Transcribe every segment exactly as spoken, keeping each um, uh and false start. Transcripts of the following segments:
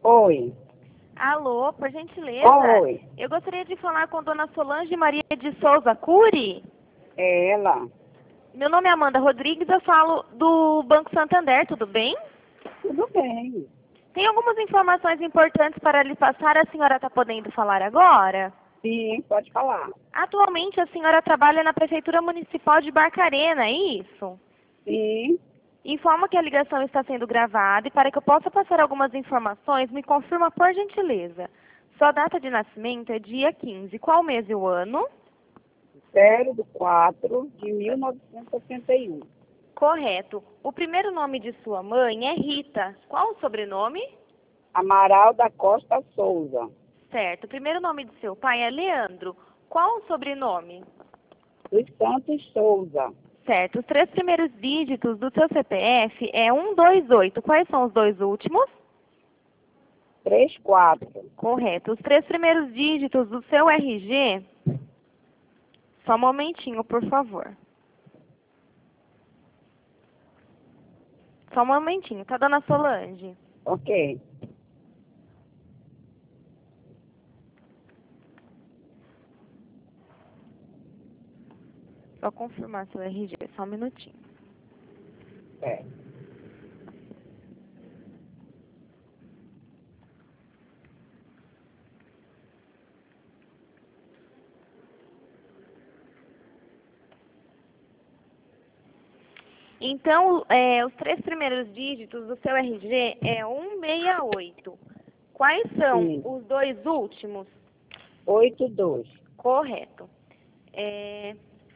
Oi. Alô, por gentileza. Oi. Eu gostaria de falar com Dona Solange Maria de Souza Cury. É ela. Meu nome é Amanda Rodrigues, eu falo do Banco Santander, tudo bem? Tudo bem. Tem algumas informações importantes para lhe passar, a senhora está podendo falar agora? Sim, pode falar. Atualmente a senhora trabalha na Prefeitura Municipal de Barcarena, é isso? Sim. Informo que a ligação está sendo gravada e para que eu possa passar algumas informações, me confirma por gentileza. Sua data de nascimento é dia quinze, qual mês e o ano? zero do quatro de mil novecentos e sessenta e um. Correto. O primeiro nome de sua mãe é Rita. Qual o sobrenome? Amaral da Costa Souza. Certo. O primeiro nome de seu pai é Leandro. Qual o sobrenome? Dos Santos Souza. Certo. Os três primeiros dígitos do seu C P F é um dois oito. Quais são os dois últimos? trinta e quatro. Correto. Os três primeiros dígitos do seu R G? Só um momentinho, por favor. Só um momentinho, tá, dona Solange? Ok. Só confirmar seu R G, só um minutinho. É. Então, é, os três primeiros dígitos do seu R G é um seis oito. Quais são Sim. os dois últimos? oitenta e dois. Correto. É,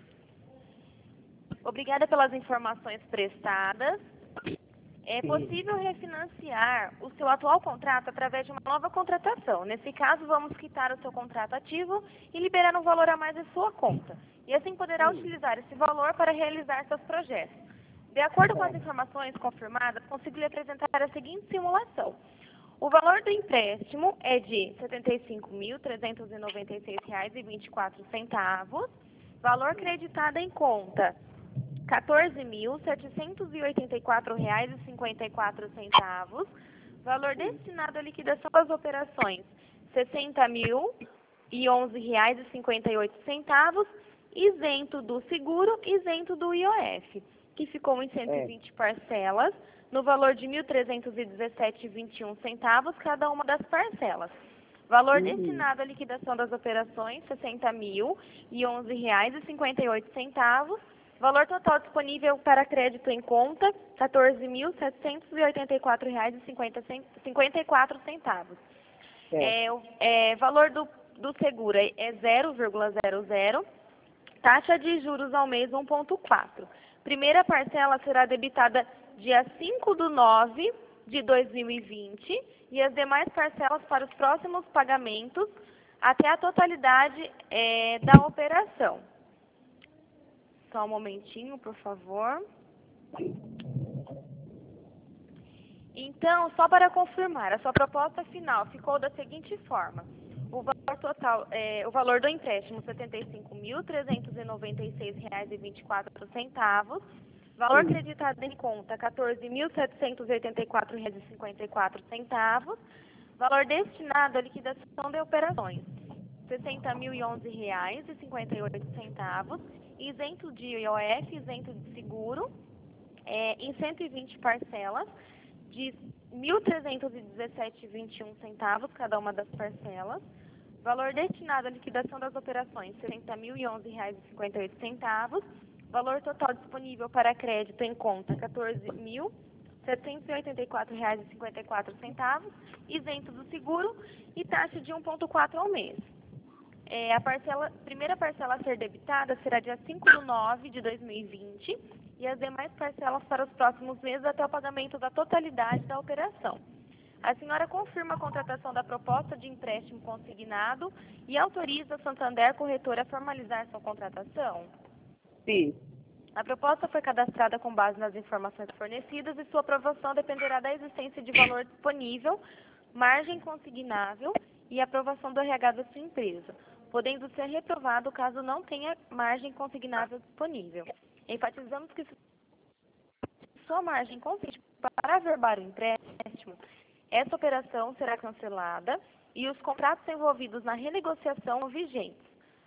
Obrigada pelas informações prestadas. É Sim. possível refinanciar o seu atual contrato através de uma nova contratação. Nesse caso, vamos quitar o seu contrato ativo e liberar um valor a mais em sua conta. E assim poderá Sim. utilizar esse valor para realizar seus projetos. De acordo com as Certo. informações confirmadas, consigo lhe apresentar a seguinte simulação. O valor do empréstimo é de setenta e cinco mil, trezentos e noventa e seis reais e vinte e quatro centavos. Valor creditado em conta, quatorze mil, setecentos e oitenta e quatro reais e cinquenta e quatro centavos. Valor destinado à liquidação das operações, sessenta mil e onze reais e cinquenta e oito centavos, isento do seguro, isento do I O F, que ficou em cento e vinte parcelas, no valor de mil trezentos e dezessete reais e vinte e um centavos cada uma das parcelas. Valor Uhum. destinado à liquidação das operações, sessenta mil e onze reais e cinquenta e oito centavos. Valor total disponível para crédito em conta, quatorze mil setecentos e oitenta e quatro reais e cinquenta e quatro centavos. Certo. É, o- é, valor do, do seguro é zero vírgula zero zero. Taxa de juros ao mês um vírgula quatro. Primeira parcela será debitada dia cinco do nove de dois mil e vinte e as demais parcelas para os próximos pagamentos até a totalidade é, da operação. Só um momentinho, por favor. Então, só para confirmar, a sua proposta final ficou da seguinte forma. O valor total, é, o valor do empréstimo, setenta e cinco mil, trezentos e noventa e seis reais e vinte e quatro centavos. Valor Sim. creditado em conta, quatorze mil, setecentos e oitenta e quatro reais e cinquenta e quatro centavos. Valor destinado à liquidação de operações, sessenta mil e onze reais e cinquenta e oito centavos. Isento de I O F, isento de seguro, é, em cento e vinte parcelas, de mil trezentos e dezessete reais e vinte e um centavos cada uma das parcelas. Valor destinado à liquidação das operações, sessenta mil e onze reais e cinquenta e oito centavos. Valor total disponível para crédito em conta, quatorze mil setecentos e oitenta e quatro reais e cinquenta e quatro centavos, isento do seguro e taxa de um vírgula quatro ao mês. É, a parcela, primeira parcela a ser debitada será dia cinco de nove de dois mil e vinte e as demais parcelas para os próximos meses até o pagamento da totalidade da operação. A senhora confirma a contratação da proposta de empréstimo consignado e autoriza a Santander Corretora a formalizar sua contratação? Sim. A proposta foi cadastrada com base nas informações fornecidas e sua aprovação dependerá da existência de valor disponível, margem consignável e aprovação do R H da sua empresa, podendo ser reprovado caso não tenha margem consignável disponível. Enfatizamos que se sua margem consiste para averbar o empréstimo, Essa operação será cancelada e os contratos envolvidos na renegociação vigentes.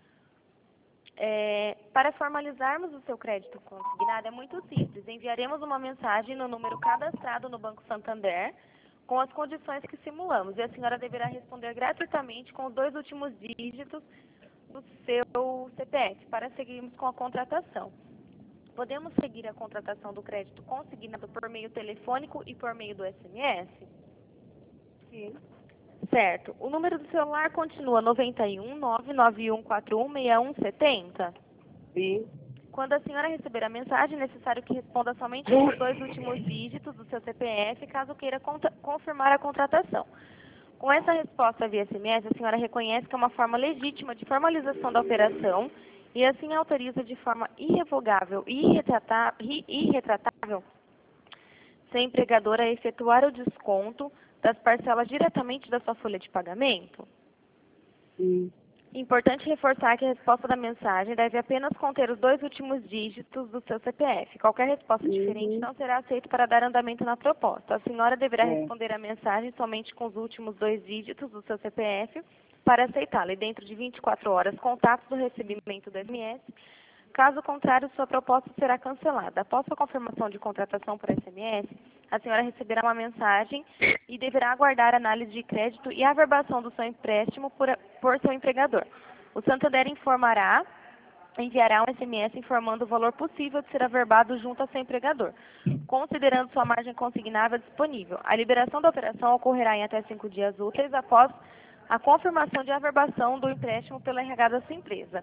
É, para formalizarmos o seu crédito consignado é muito simples. Enviaremos uma mensagem no número cadastrado no Banco Santander com as condições que simulamos e a senhora deverá responder gratuitamente com os dois últimos dígitos do seu C P F para seguirmos com a contratação. Podemos seguir a contratação do crédito consignado por meio telefônico e por meio do S M S? Sim. Certo. O número do celular continua noventa e um, nove nove um quatro um, seis um sete zero? Sim. Quando a senhora receber a mensagem, é necessário que responda somente com os dois últimos dígitos do seu C P F, caso queira confirmar a contratação. Com essa resposta via S M S, a senhora reconhece que é uma forma legítima de formalização da operação e assim autoriza de forma irrevogável e irretrata- irretratável seu empregador a efetuar o desconto das parcelas diretamente da sua folha de pagamento? Sim. Importante reforçar que a resposta da mensagem deve apenas conter os dois últimos dígitos do seu C P F. Qualquer resposta Uhum. diferente não será aceita para dar andamento na proposta. A senhora deverá É. responder a mensagem somente com os últimos dois dígitos do seu C P F para aceitá-la e dentro de vinte e quatro horas, contatos do recebimento do S M S. Caso contrário, sua proposta será cancelada. Após a confirmação de contratação por S M S, a senhora receberá uma mensagem e deverá aguardar análise de crédito e averbação do seu empréstimo por, por seu empregador. O Santander informará, enviará um S M S informando o valor possível de ser averbado junto ao seu empregador, considerando sua margem consignável disponível. A liberação da operação ocorrerá em até cinco dias úteis após a confirmação de averbação do empréstimo pelo R H da sua empresa.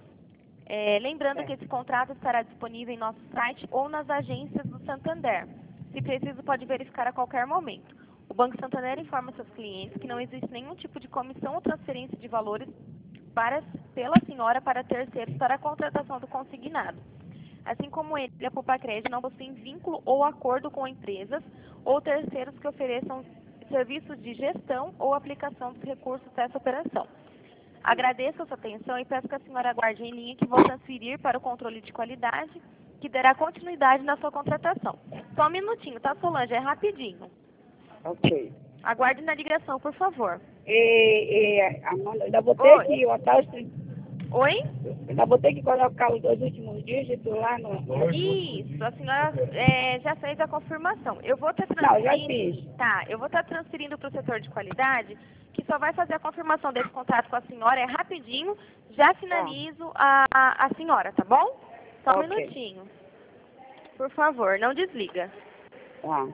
É, lembrando que esse contrato estará disponível em nosso site ou nas agências do Santander. Se preciso, pode verificar a qualquer momento. O Banco Santander informa seus clientes que não existe nenhum tipo de comissão ou transferência de valores para, pela senhora para terceiros para a contratação do consignado. Assim como ele, a Pupacred não possui vínculo ou acordo com empresas ou terceiros que ofereçam serviços de gestão ou aplicação dos recursos dessa operação. Agradeço a sua atenção e peço que a senhora aguarde em linha que vou transferir para o controle de qualidade, que dará continuidade na sua contratação. Só um minutinho, tá, Solange? É rapidinho. Ok. Aguarde na ligação, por favor. E, e Amanda, ainda vou ter Oi. que botar os, Oi? ainda vou ter que colocar os dois últimos dígitos lá no... Isso, a senhora é, já fez a confirmação. Eu vou estar Não, já transferindo. fiz. Tá, eu vou estar transferindo para o setor de qualidade, que só vai fazer a confirmação desse contrato com a senhora, é rapidinho, já finalizo a, a senhora, tá bom? Só um Ok. minutinho. Por favor, não desliga. Tá.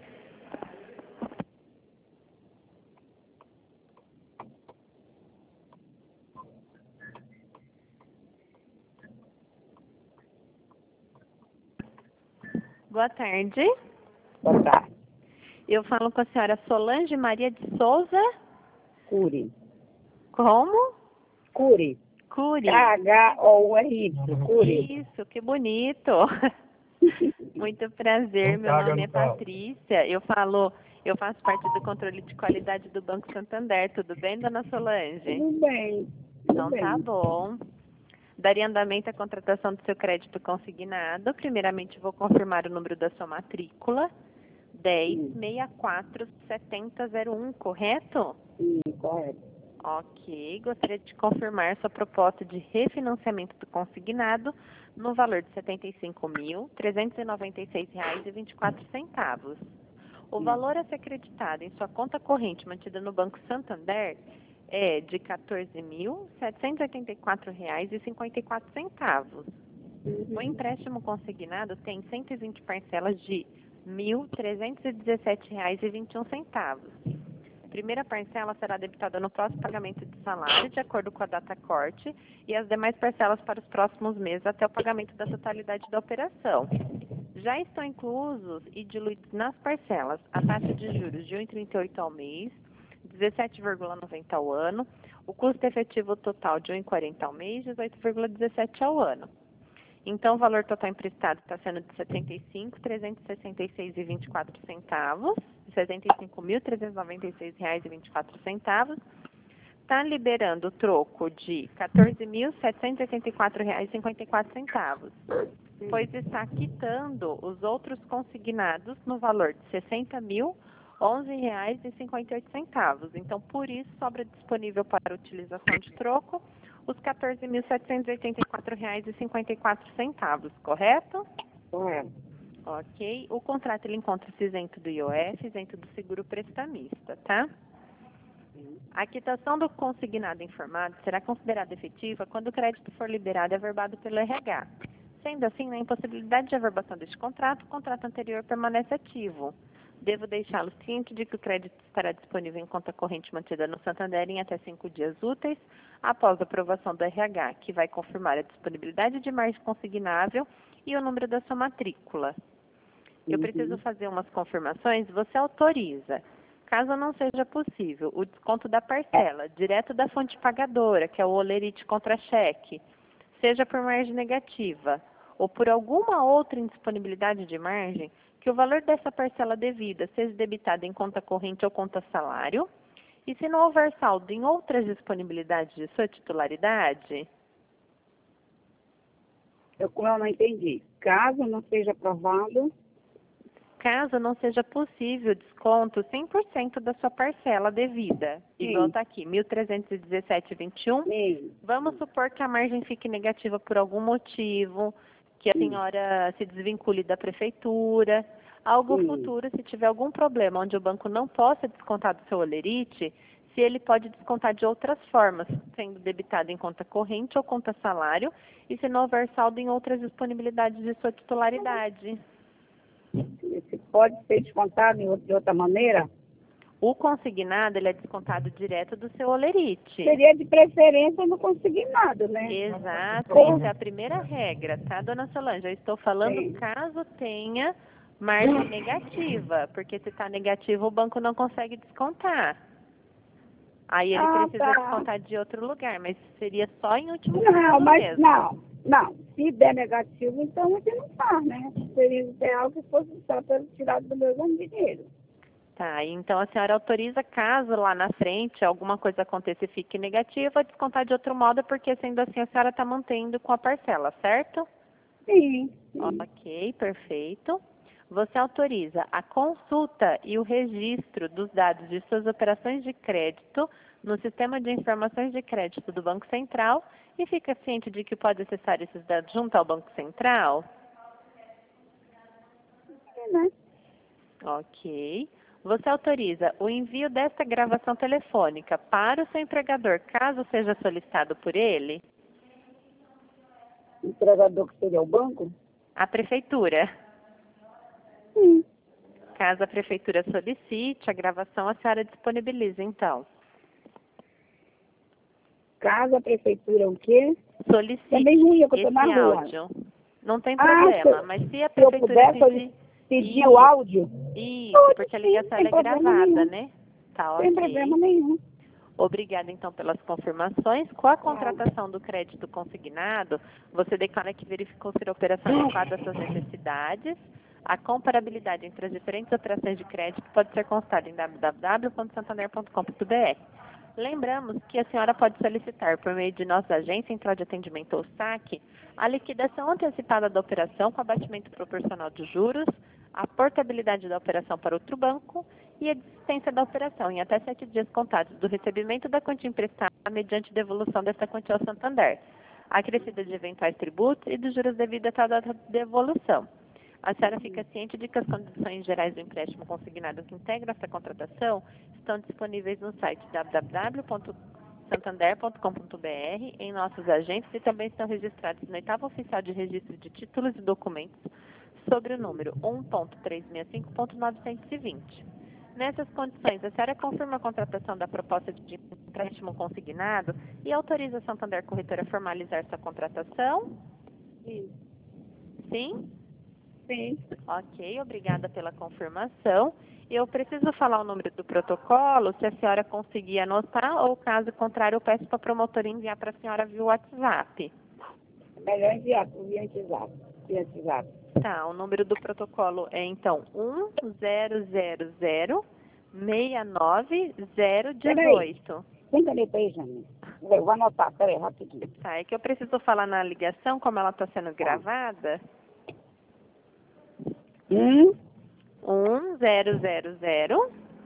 Boa tarde. Boa tarde. Eu falo com a senhora Solange Maria de Souza. Curi. Como? Curi. Curi. K H O U R Y. Curi. Isso, que bonito. Muito prazer, meu nome é Patrícia. Eu falo, eu faço parte do controle de qualidade do Banco Santander. Tudo bem, dona Solange? Tudo bem. Tudo Então bem. tá bom. Daria andamento à contratação do seu crédito consignado. Primeiramente, vou confirmar o número da sua matrícula. dez, sessenta e quatro, setenta, zero um, correto? Sim, correto. Ok. Gostaria de confirmar sua proposta de refinanciamento do consignado no valor de setenta e cinco mil, trezentos e noventa e seis reais e vinte e quatro centavos. O Sim. valor a ser acreditado em sua conta corrente mantida no Banco Santander é de quatorze mil, setecentos e oitenta e quatro reais e cinquenta e quatro centavos. O empréstimo consignado tem cento e vinte parcelas de mil trezentos e dezessete reais e vinte e um centavos. A primeira parcela será debitada no próximo pagamento de salário, de acordo com a data corte, e as demais parcelas para os próximos meses até o pagamento da totalidade da operação. Já estão inclusos e diluídos nas parcelas a taxa de juros de um vírgula trinta e oito ao mês, dezessete vírgula noventa ao ano, o custo efetivo total de um vírgula quarenta ao mês, dezoito vírgula dezessete ao ano. Então, o valor total emprestado está sendo de setenta e cinco mil, trezentos e sessenta e seis reais e vinte e quatro centavos, setenta e cinco mil, trezentos e noventa e seis reais e vinte e quatro centavos. Está liberando o troco de quatorze mil, setecentos e oitenta e quatro reais e cinquenta e quatro centavos, pois está quitando os outros consignados no valor de sessenta mil, onze reais e cinquenta e oito centavos. Então, por isso, sobra disponível para utilização de troco os quatorze mil setecentos e oitenta e quatro reais e cinquenta e quatro centavos, correto? Correto. Ok. O contrato ele encontra-se isento do I O F, isento do seguro prestamista, tá? A quitação do consignado informado será considerada efetiva quando o crédito for liberado e averbado pelo R H. Sendo assim, na impossibilidade de averbação deste contrato, o contrato anterior permanece ativo. Devo deixá-lo ciente de que o crédito estará disponível em conta corrente mantida no Santander em até cinco dias úteis, após a aprovação do R H, que vai confirmar a disponibilidade de margem consignável e o número da sua matrícula. Eu Uhum. preciso fazer umas confirmações. Você autoriza, caso não seja possível, o desconto da parcela, direto da fonte pagadora, que é o olerite contra-cheque, seja por margem negativa, ou por alguma outra indisponibilidade de margem, que o valor dessa parcela devida seja debitado em conta corrente ou conta salário, e se não houver saldo em outras disponibilidades de sua titularidade, Eu, como eu não entendi, caso não seja aprovado, caso não seja possível desconto cem por cento da sua parcela devida, igual está aqui, mil trezentos e dezessete reais e vinte e um, sim, vamos supor que a margem fique negativa por algum motivo, que a senhora se desvincule da prefeitura, algo Sim. futuro, se tiver algum problema onde o banco não possa descontar do seu olerite, se ele pode descontar de outras formas, sendo debitado em conta corrente ou conta salário, e se não houver saldo em outras disponibilidades de sua titularidade. se pode ser descontado em outra- de outra maneira, O consignado, ele é descontado direto do seu olerite. seria de preferência no consignado, né? Exato, Bom. isso é a primeira regra, tá, dona Solange? Eu estou falando Sim. caso tenha margem negativa, porque se está negativo o banco não consegue descontar. Aí ele Ah, precisa tá. descontar de outro lugar, mas seria só em último caso Não, mas mesmo. não, não. Se der negativo, então a gente não faz, né? Seria ideal que fosse só para tirar do meu dinheiro. Tá, então a senhora autoriza, caso lá na frente alguma coisa aconteça e fique negativa, descontar de outro modo, porque sendo assim a senhora está mantendo com a parcela, certo? Sim, sim. Ok, perfeito. Você autoriza a consulta e o registro dos dados de suas operações de crédito no Sistema de Informações de Crédito do Banco Central e fica ciente de que pode acessar esses dados junto ao Banco Central? É, né? Ok. Você autoriza o envio desta gravação telefônica para o seu empregador, caso seja solicitado por ele? O entregador que seria o banco? A prefeitura. Sim. Caso a prefeitura solicite a gravação, a senhora disponibiliza, então. Caso a prefeitura o quê? Solicite É bem ruim, eu que eu tô esse na rua. áudio. Não tem Ah, problema, se- mas se a Se eu prefeitura puder pedir... pedir Isso, o áudio, isso, pode porque a sim, ligação sem ela é problema gravada, nenhum. né? Tá, Sem ok. problema nenhum. Obrigada, então, pelas confirmações. Com a contratação do crédito consignado, você declara que verificou ser a operação adequada às suas necessidades. A comparabilidade entre as diferentes operações de crédito pode ser constada em w w w ponto santander ponto com ponto b r. Lembramos que a senhora pode solicitar, por meio de nossa agência central de atendimento ou saque, a liquidação antecipada da operação com abatimento proporcional de juros, a portabilidade da operação para outro banco e a desistência da operação em até sete dias contados do recebimento da quantia emprestada mediante devolução desta quantia ao Santander, acrescida de eventuais tributos e dos juros devidos a tal data de devolução. A senhora fica ciente de que as condições gerais do empréstimo consignado que integra essa contratação estão disponíveis no site w w w ponto santander ponto com ponto b r, em nossos agentes e também estão registrados no oitavo oficial de registro de títulos e documentos sobre o número um ponto trezentos e sessenta e cinco ponto novecentos e vinte. Nessas condições, a senhora confirma a contratação da proposta de empréstimo consignado e autoriza a Santander Corretora a formalizar essa contratação? Sim. Sim? Sim. Ok, obrigada pela confirmação. Eu preciso falar o número do protocolo, se a senhora conseguir anotar, ou caso contrário, eu peço para a promotora enviar para a senhora via WhatsApp. Melhor enviar por via WhatsApp. Via WhatsApp. Tá, o número do protocolo é, então, um zero zero zero seis nove zero um oito. Tem caneta aí, Jane? Eu vou anotar, peraí, rapidinho. Tá, é que eu preciso falar na ligação, como ela está sendo gravada. Um, um zero zero zero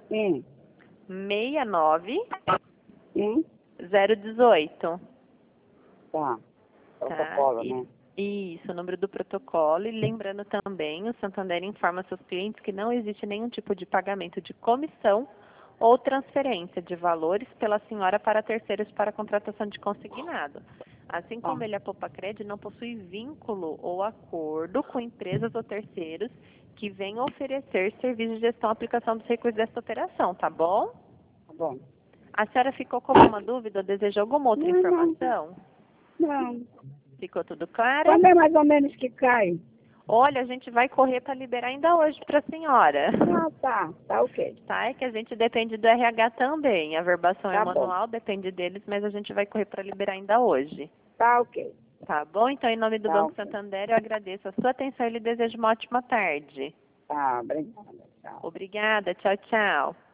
Sim. seis nove Sim. zero um oito. Tá. Tá? Protocolo, E- né? Isso, o número do protocolo. E lembrando também, o Santander informa seus clientes que não existe nenhum tipo de pagamento de comissão ou transferência de valores pela senhora para terceiros para contratação de consignado. Assim como Tá. ele, a Popacred, não possui vínculo ou acordo com empresas ou terceiros que venham oferecer serviço de gestão e aplicação dos recursos desta operação, tá bom? Tá bom. A senhora ficou com alguma dúvida ou desejou alguma outra Não, não. informação? Não. Ficou tudo claro? Quando é mais ou menos que cai? Olha, a gente vai correr para liberar ainda hoje para a senhora. Ah, tá. Tá ok. Tá? É que a gente depende do R H também. A verbação é Tá bom. manual, depende deles, mas a gente vai correr para liberar ainda hoje. Tá ok. Tá bom? Então, em nome do Tá Banco ok. Santander, eu agradeço a sua atenção e lhe desejo uma ótima tarde. Tá, obrigada. Tchau. Obrigada. Tchau, tchau.